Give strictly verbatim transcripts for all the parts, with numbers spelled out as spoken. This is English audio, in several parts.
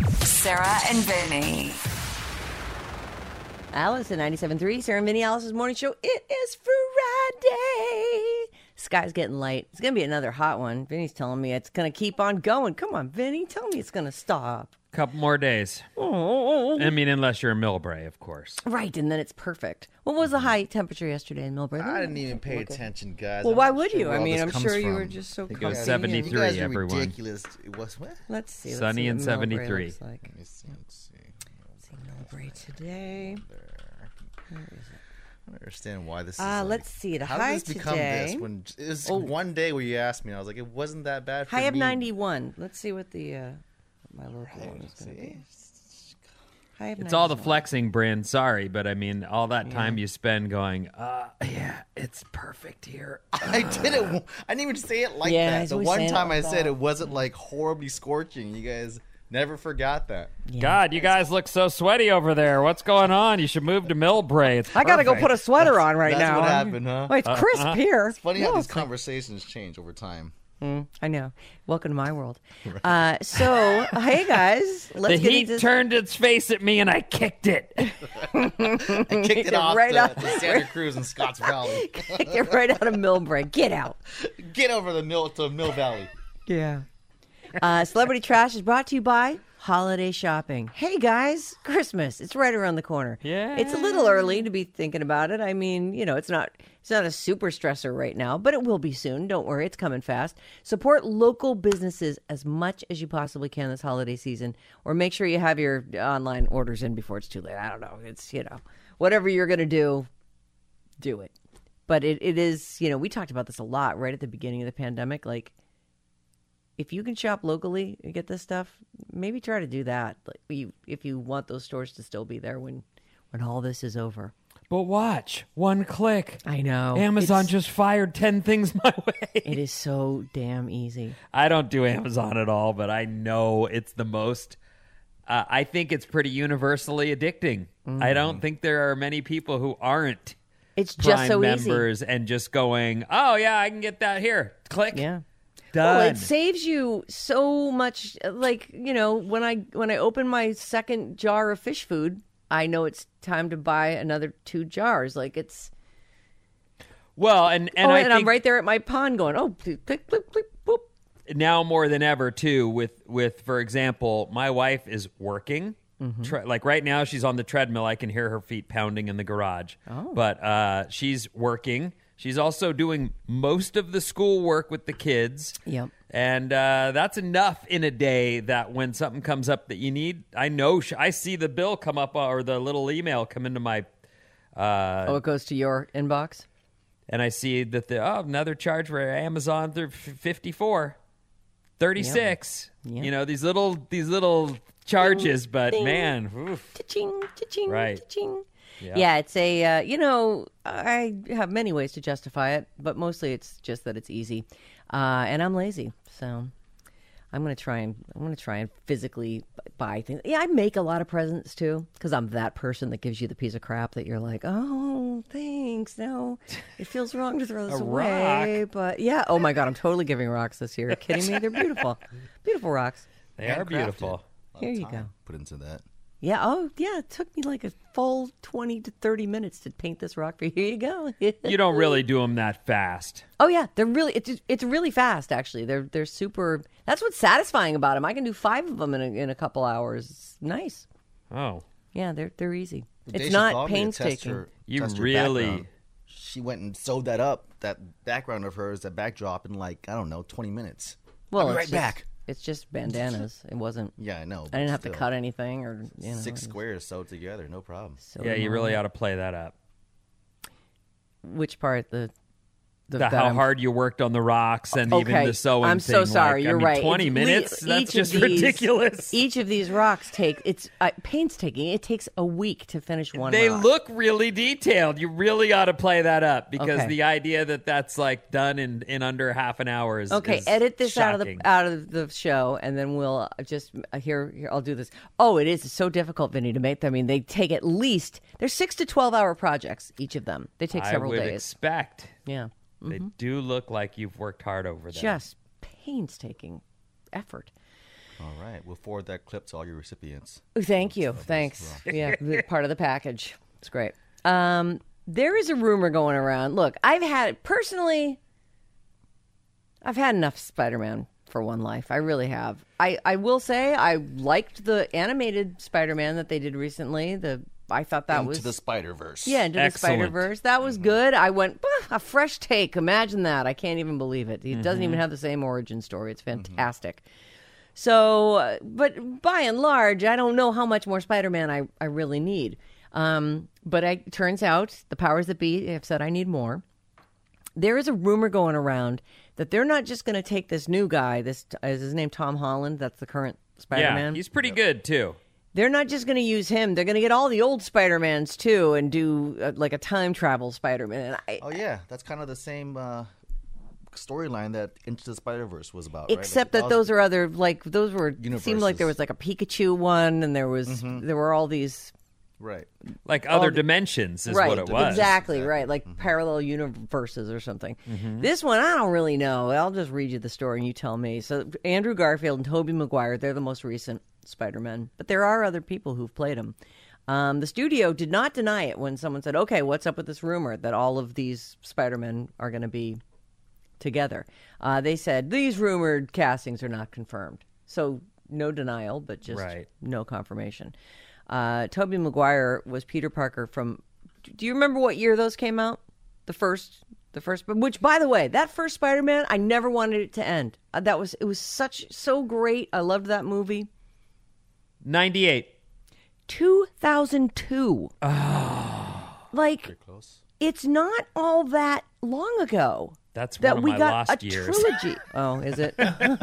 Sarah and Vinny. Alice at ninety-seven point three, Sarah and Vinny, Alice's morning show. It is Friday. Sky's getting light. It's going to be another hot one. Vinny's telling me it's going to keep on going. Come on, Vinny. Tell me it's going to stop. Couple more days. Oh. I mean, unless you're in Millbrae, of course. Right, and then it's perfect. What was the high temperature yesterday in Millbrae? I didn't even pay attention, guys. Well, I'm why not would sure you? where I all mean, this I'm comes sure you from. were just so I think it comfy. was and- seventy-three, You guys are everyone. ridiculous. It was what? Let's see. Let's Sunny see and what Millbrae seventy-three. looks like. Let me see. Let's see. Let's see Millbrae today. Where is it? I don't understand why this is. Uh, like, let's see. The how high did this become today. this? When it was Oh. one day where you asked me, I was like, it wasn't that bad for High of me. ninety-one. Let's see what the uh, what my local one is going to See? be. High of It's all the ninety-one. flexing, Bryn. Sorry, but I mean, all that time you spend going, uh, yeah, it's perfect here. I didn't. I didn't even say it like Yeah, that. he's The always one saying it time like I said that. it wasn't like horribly scorching. You guys never forgot that. God, you guys look so sweaty over there. What's going on? You should move to Millbrae. It's I got to go perfect. put a sweater on right That's now. what happened, huh? Oh, it's crisp here. It's funny No, how these it's like- conversations change over time. Mm, I know. Welcome to my world. Uh, so, hey guys, let's The get heat into turned its face at me and I kicked it. I kicked it off Right to, off- to Santa Cruz and Scotts Valley. Get right out of Millbrae. Get out. Get over the mill to Mill Valley. Yeah. Uh, Celebrity Trash is brought to you by Holiday Shopping. Hey guys, Christmas. It's right around the corner. Yeah. It's a little early to be thinking about it. I mean, you know, it's not it's not a super stressor right now, but it will be soon. Don't worry, it's coming fast. Support local businesses as much as you possibly can this holiday season, or make sure you have your online orders in before it's too late. I don't know. It's, you know, whatever you're going to do, do it. But it, it is, you know, we talked about this a lot right at the beginning of the pandemic. Like, if you can shop locally and get this stuff, maybe try to do that. Like, you, if you want those stores to still be there when, when all this is over. But watch, one click. I know. Amazon It's- just fired ten things my way. It is so damn easy. I don't do Amazon at all, but I know it's the most. Uh, I think it's pretty universally addicting. I don't think there are many people who aren't It's just Prime so members and just going, oh, yeah, I can get that here. Click. easy. Yeah. Done. Well, it saves you so much. Like, you know, when I when I open my second jar of fish food, I know it's time to buy another two jars. Like, it's well, and, and oh, I and think I'm right there at my pond going, oh, click, click, click, click, boop. now more than ever, too, with, with for example, my wife is working. Tre- like right now, she's on the treadmill. I can hear her feet pounding in the garage. Oh. But uh, she's working. She's also doing most of the school work with the kids. Yep. And uh, that's enough in a day that when something comes up that you need, I know, sh- I see the bill come up uh, or the little email come into my, uh, Oh, it goes to your inbox? and I see that the, oh, another charge for Amazon through fifty-four, thirty-six. Yep. You know, these little, these little charges, but ding. man, oof. Cha-ching, cha-ching, Right. cha-ching. Yeah. Yeah, it's a, uh, you know, I have many ways to justify it, but mostly it's just that it's easy. Uh, and I'm lazy, so I'm going to try and, I'm going to try and physically buy things. Yeah, I make a lot of presents too, because I'm that person that gives you the piece of crap that you're like, oh, thanks. No, it feels wrong to throw this A away. rock. But yeah, oh my God, I'm totally giving rocks this year. Are you kidding me? They're beautiful. Beautiful rocks. They are Handcrafted. beautiful. A lot of Here you time go. Put into that. Yeah. Oh, yeah. It took me like a full twenty to thirty minutes to paint this rock for you. Here you go. You don't really do them that fast. Oh yeah, they're really. It's it's really fast. Actually, they're they're super. That's what's satisfying about them. I can do five of them in a, in a couple hours. It's nice. Oh, Yeah, they're they're easy. The day It's she not called me to test painstaking. her- You test her really- background, She went and sewed that up, that background of hers, that backdrop, in like, I don't know, twenty minutes. Well, I'll be it's right just- back. It's just bandanas. It wasn't. Yeah, I know. I didn't have to still. cut anything or you know. Six it was squares sewed together, no problem. so yeah, you annoying. really ought to play that up. Which part? The the, The, that how I'm- hard you worked on the rocks and even Okay, the sewing I'm thing. so sorry. Like, You're I mean, right. twenty It's- minutes? le- That's each of just these- ridiculous. Each of these rocks take it's uh, painstaking. It takes a week to finish one. They rock. look really detailed. You really ought to play that up because Okay. the idea that that's like done in, in under half an hour is Okay, is edit this out of shocking. the out of the show, and then we'll uh, just uh, here. Here, I'll do this. Oh, it is so difficult, Vinny, to make them. I mean, they take at least they're six to twelve hour projects, each of them. They take I several would days. expect. Yeah, They do look like you've worked hard over them. just painstaking effort. All right. We'll forward that clip to all your recipients. Thank you. Thanks. Yeah, the- part of the package. It's great. Um, there is a rumor going around. Look, I've had, personally, I've had enough Spider-Man for one life. I really have. I, I will say I liked the animated Spider-Man that they did recently. The I thought that Into was the Spider-Verse. yeah, into Excellent. the Spider-Verse. That was good. I went "Bah, a fresh take. Imagine that. I can't even believe it. It Mm-hmm. doesn't even have the same origin story. It's fantastic. So, uh, but by and large, I don't know how much more Spider-Man I, I really need. Um, but I, it turns out the powers that be have said I need more. There is a rumor going around that they're not just going to take this new guy. This is his name, Tom Holland. That's the current Spider-Man. Yeah, he's pretty good too. They're not just going to use him. They're going to get all the old Spider-Mans too and do uh, like a time travel Spider-Man. And I, Oh yeah, that's kind of the same uh, storyline that Into the Spider-Verse was about. except right? that those are other like those were seemed like Universes. there was like a Pikachu one and there was there were all these right. Like other the- dimensions is right what it was. exactly right like parallel universes or something. This one I don't really know. I'll just read you the story and you tell me. So Andrew Garfield and Tobey Maguire, they're the most recent Spider-Man, but there are other people who've played him. Um, the studio did not deny it when someone said, okay, what's up with this rumor that all of these Spider-Men are going to be together? Uh, they said, these rumored castings are not confirmed. So no denial, but just Right. no confirmation. Uh, Tobey Maguire was Peter Parker from, do you remember what year those came out? The first, the first, which by the way, that first Spider-Man, I never wanted it to end. Uh, that was, it was such, so great. I loved that movie. ninety-eight. two thousand two. Oh. Like, Close. it's not all that long ago That's that one of we my got lost a years. trilogy. Oh, is it?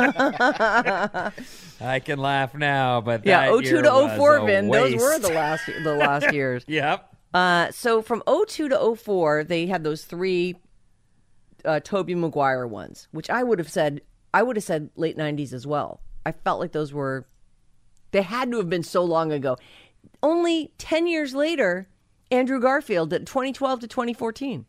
I can laugh now, but Yeah, that oh two year to oh was four, a Vin. Those waste. were the last the last years. Yep. Uh, so from oh two to oh four, they had those three uh, Tobey Maguire ones, which I would have said I would have said late nineties as well. I felt like those were they had to have been so long ago. Only ten years later, Andrew Garfield did twenty twelve to twenty fourteen.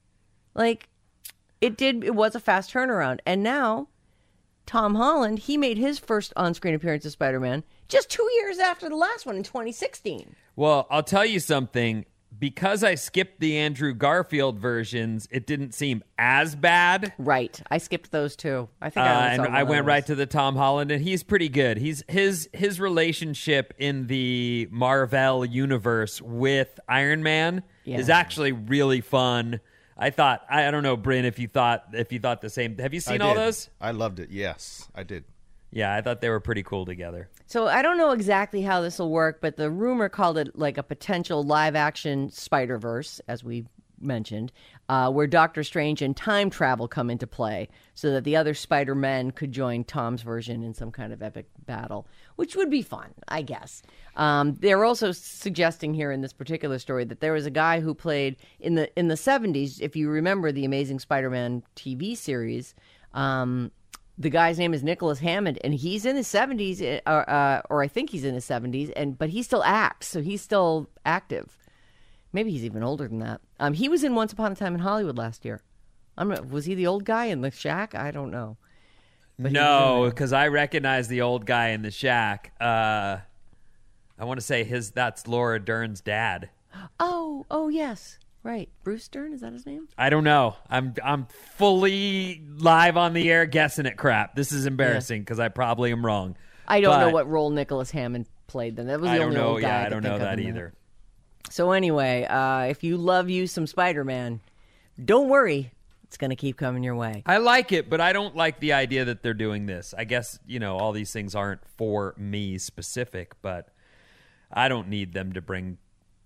Like it did, it was a fast turnaround, and now Tom Holland, he made his first on-screen appearance as Spider-Man just two years after the last one in twenty sixteen. Well, I'll tell you something. Because I skipped the Andrew Garfield versions, it didn't seem as bad. Right. I skipped those two. I think Uh, I only and saw I one went of right those. to the Tom Holland, and he's pretty good. He's his his relationship in the Marvel universe with Iron Man Yeah. is actually really fun. I thought I, I don't know, Bryn, if you thought if you thought the same. Have you seen I all did. those? I loved it. Yes, I did. Yeah, I thought they were pretty cool together. So I don't know exactly how this will work, but the rumor called it like a potential live-action Spider-Verse, as we mentioned, uh, where Doctor Strange and time travel come into play so that the other Spider-Men could join Tom's version in some kind of epic battle, which would be fun, I guess. Um, they're also suggesting here in this particular story that there was a guy who played in the in the seventies, if you remember the Amazing Spider-Man T V series, um, the guy's name is Nicholas Hammond, and he's in his seventies, uh, uh, or I think he's in his seventies, and but he still acts, so he's still active. Maybe he's even older than that. Um, he was in Once Upon a Time in Hollywood last year. I'm not, was he the old guy in the shack? I don't know. But he was in No, there. because I recognize the old guy in the shack. Uh, I want to say his that's Laura Dern's dad. Oh, oh yes, right. Bruce Stern, is that his name? I don't know. I'm I'm fully live on the air guessing at crap. This is embarrassing because I probably am wrong. I don't know But what role Nicholas Hammond played then. That was the I don't only know. old guy Yeah, I could don't think know of that in there. either. So anyway, uh, if you love you some Spider-Man, don't worry. It's going to keep coming your way. I like it, but I don't like the idea that they're doing this. I guess, you know, all these things aren't for me specific, but I don't need them to bring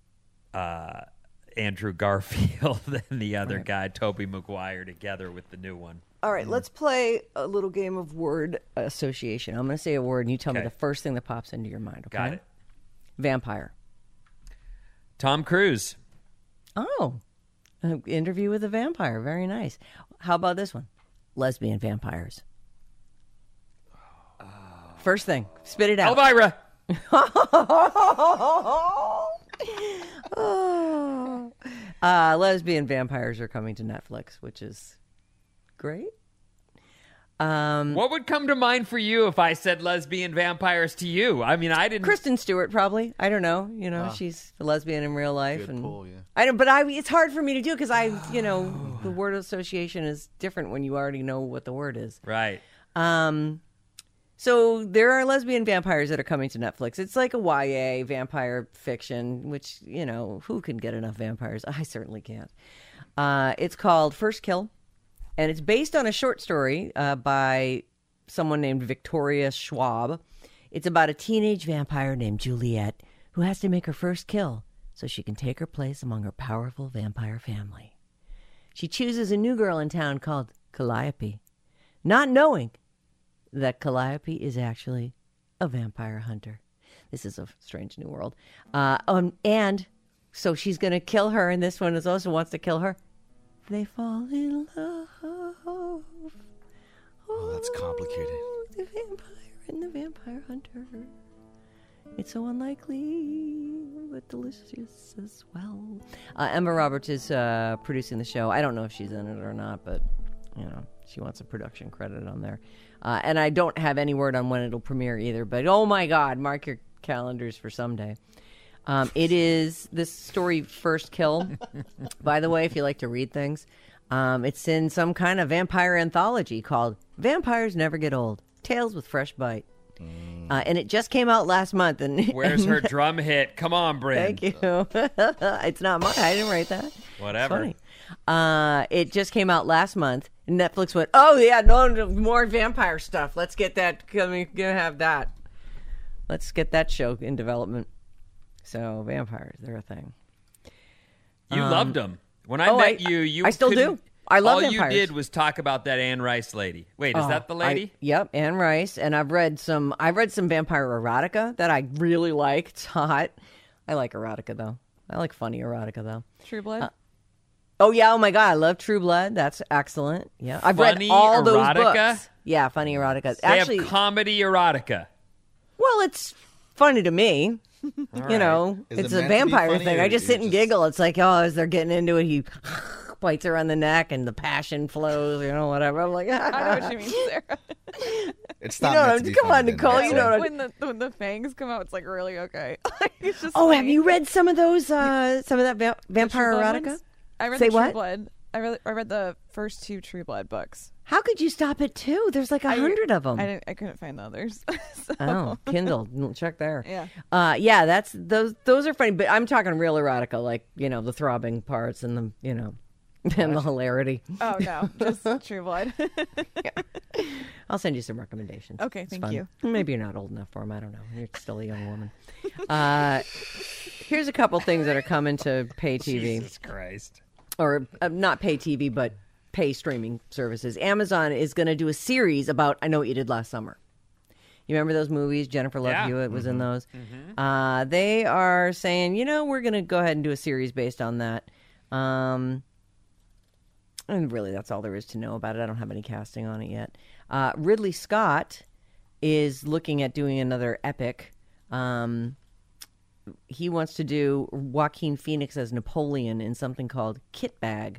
uh, Andrew Garfield and the other guy, Tobey Maguire, together with the new one. All right, let's play a little game of word association. I'm going to say a word, and you tell me Okay. the first thing that pops into your mind, okay? Got it. Vampire. Tom Cruise. Oh, an interview with a vampire. Very nice. How about this one? Lesbian vampires. First thing, spit it out. Elvira. Oh. Uh, lesbian vampires are coming to Netflix, which is great. Um, What would come to mind for you if I said lesbian vampires to you? I mean, I didn't. Kristen Stewart, probably. I don't know. You know, she's a lesbian in real life, Good and pull, yeah. I don't. But I, it's hard for me to do because I, you know, the word association is different when you already know what the word is. Right. Um, so there are lesbian vampires that are coming to Netflix. It's like a Y A vampire fiction, which, you know, who can get enough vampires? I certainly can't. Uh, it's called First Kill, and it's based on a short story uh, by someone named Victoria Schwab. It's about a teenage vampire named Juliet who has to make her first kill so she can take her place among her powerful vampire family. She chooses a new girl in town called Calliope, not knowing that Calliope is actually a vampire hunter. This is a strange new world. Uh, um, and so she's going to kill her, and this one is also wants to kill her. They fall in love. Oh, that's complicated. Oh, the vampire and the vampire hunter. It's so unlikely, but delicious as well. Uh, Emma Roberts is uh, producing the show. I don't know if she's in it or not, but, you know, she wants a production credit on there. Uh, and I don't have any word on when it'll premiere either, but oh my God, mark your calendars for someday. Um, it is this story, First Kill. By the way, if you like to read things, um, it's in some kind of vampire anthology called Vampires Never Get Old, Tales with Fresh Bite. Uh, and it just came out last month. And Where's and, her drum hit? Come on, Bryn. Thank you. It's not mine. I didn't write that. Whatever. It's funny. Uh, it just came out last month. Netflix went, oh, yeah, no, no more vampire stuff. Let's get that. Gonna have that. Let's get that show in development. So vampires, they're a thing. You Um, loved them. When I oh, met I- you, you I still couldn't- do. I love all vampires. you did was talk about that Anne Rice lady. Wait, is Oh, that the lady? I- yep, Anne Rice. And I've read some. I've read some vampire erotica that I really like. It's hot. I like erotica though. I like funny erotica though. True Blood. Oh yeah. Oh my God. I love True Blood. That's excellent. Yeah, I've Funny read all those erotica? books. Yeah, funny erotica. They Actually, have comedy erotica. well, it's funny to me. You right. know, Is it's it a meant to be vampire funny, thing. or I just is sit it and just- giggle. It's like, oh, as they're getting into it, he bites her on the neck and the passion flows, you know, whatever. I'm like, I know what you mean, Sarah. It's You not know, meant to be come funny on, then, Nicole, that's you it. know what I- when the when the fangs come out, it's like really okay. It's just oh, have funny. you read some of those, uh, some of that va- The vampire True Blood erotica? ones? I read Say the True what? Blood. I read I read the first two True Blood books. How could you stop at two? There's like a I- hundred of them. I didn't. I couldn't find the others. So, Oh, Kindle. Check there. Yeah. Uh, yeah, that's those. Those are funny, but I'm talking real erotica, like you know the throbbing parts and the you know and the hilarity. Oh no, just True Blood. I'll send you some recommendations. Okay, It's thank fun. you. Maybe you're not old enough for them. I don't know. You're still a young woman. Uh, here's a couple things that are coming to pay T V. Jesus Christ. Or uh, not pay T V, but pay streaming services. Amazon is going to do a series about I Know What You Did Last Summer. You remember those movies? Jennifer Love Yeah. Hewitt was in those. Uh, they are saying, you know, we're going to go ahead and do a series based on that. Um, and really, that's all there is to know about it. I don't have any casting on it yet. Uh, Ridley Scott is looking at doing another epic. Um, he wants to do Joaquin Phoenix as Napoleon in something called Kit Bag.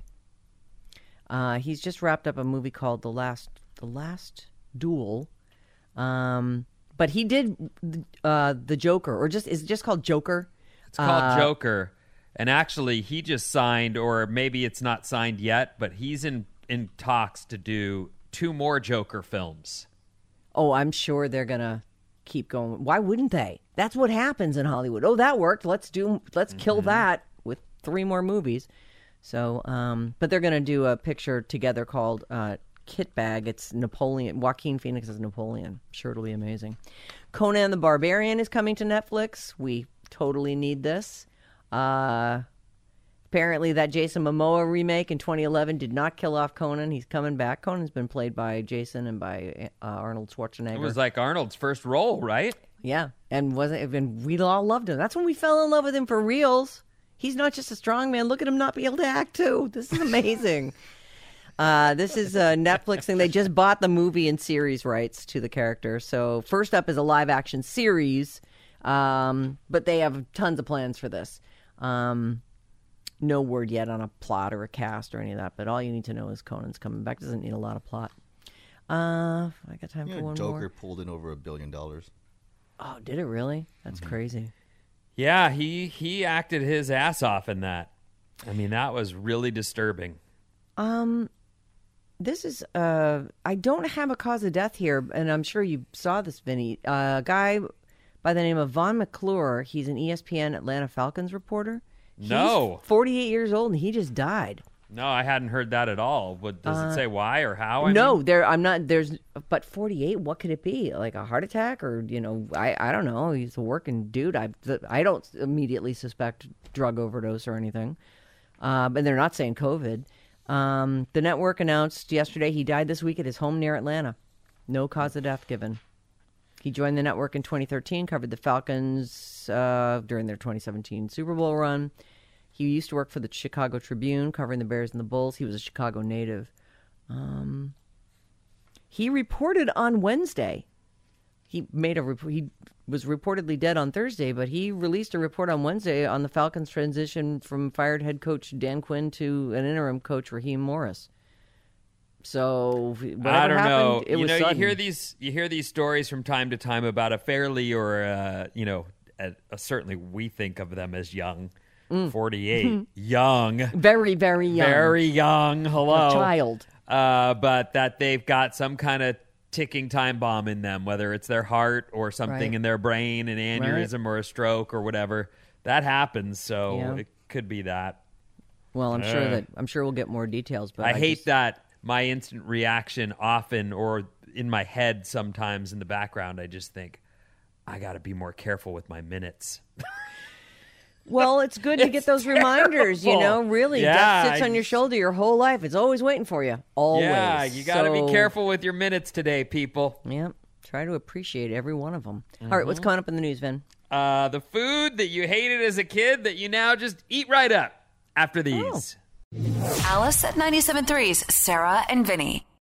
Uh, he's just wrapped up a movie called The Last The Last Duel. Um, but he did uh, the Joker, or just is it just called Joker? It's called Uh, Joker. And actually, he just signed, or maybe it's not signed yet, but he's in, in talks to do two more Joker films. Oh, I'm sure they're gonna keep going. Why wouldn't they? That's what happens in Hollywood. Oh, that worked. Let's do. Let's kill that with three more movies. So, um, but they're gonna do a picture together called uh, Kit Bag. It's Napoleon. Joaquin Phoenix as Napoleon. I'm sure it'll be amazing. Conan the Barbarian is coming to Netflix. We totally need this. Uh, apparently, that Jason Momoa remake in twenty eleven did not kill off Conan. He's coming back. Conan's been played by Jason and by uh, Arnold Schwarzenegger. It was like Arnold's first role, right? Yeah, and wasn't and we all loved him. That's when we fell in love with him for reals. He's not just a strong man. Look at him not be able to act too. This is amazing. uh, this is a Netflix thing. They just bought the movie and series rights to the character. So first up is a live action series, um, but they have tons of plans for this. Um, no word yet on a plot or a cast or any of that. But all you need to know is Conan's coming back. Doesn't need a lot of plot. Uh, I got time You for know, one Joker more. pulled in over a billion dollars. Oh, did it really? That's Mm-hmm. crazy. Yeah, he he acted his ass off in that. I mean, that was really disturbing. Um, this is uh, I don't have a cause of death here, and I'm sure you saw this, Vinny. A uh, guy by the name of Vaughn McClure. He's an E S P N Atlanta Falcons reporter. No. He's forty-eight years old, and he just died. No, I hadn't heard that at all. What does it say? Why or how? I no, mean? there. I'm not. There's. But forty-eight. What could it be? Like a heart attack, or you know, I. I don't know. He's a working dude. I. I don't immediately suspect drug overdose or anything. Um, and they're not saying COVID. Um, the network announced yesterday he died this week at his home near Atlanta. No cause of death given. He joined the network in twenty thirteen, covered the Falcons uh, during their twenty seventeen Super Bowl run. He used to work for the Chicago Tribune, covering the Bears and the Bulls. He was a Chicago native. Um, he reported on Wednesday. He made a rep- he was reportedly dead on Thursday, but he released a report on Wednesday on the Falcons' transition from fired head coach Dan Quinn to an interim coach Raheem Morris. So whatever I don't happened, know. it you was know, sudden. you hear these you hear these stories from time to time about a fairly or uh, you know, a, a, certainly we think of them as young. forty-eight, young, very, very young, very young. Hello, a child. Uh, but that they've got some kind of ticking time bomb in them, whether it's their heart or something Right. in their brain, an aneurysm or a stroke or whatever. That happens, so Yeah. it could be that. Well, I'm sure Uh. that I'm sure we'll get more details. But I, I, hate just- that my instant reaction often, or in my head sometimes in the background, I just think, I got to be more careful with my minutes. Well, it's good to get those reminders. You know, terrible. really, Yeah, death sits I on your just- shoulder your whole life. It's always waiting for you. Always. Yeah, you got to So- be careful with your minutes today, people. Yeah, try to appreciate every one of them. All Mm-hmm. right, what's coming up in the news, Vin? Uh, the food that you hated as a kid that you now just eat right up after these. Oh. Alice at ninety-seven point three's Sarah and Vinny.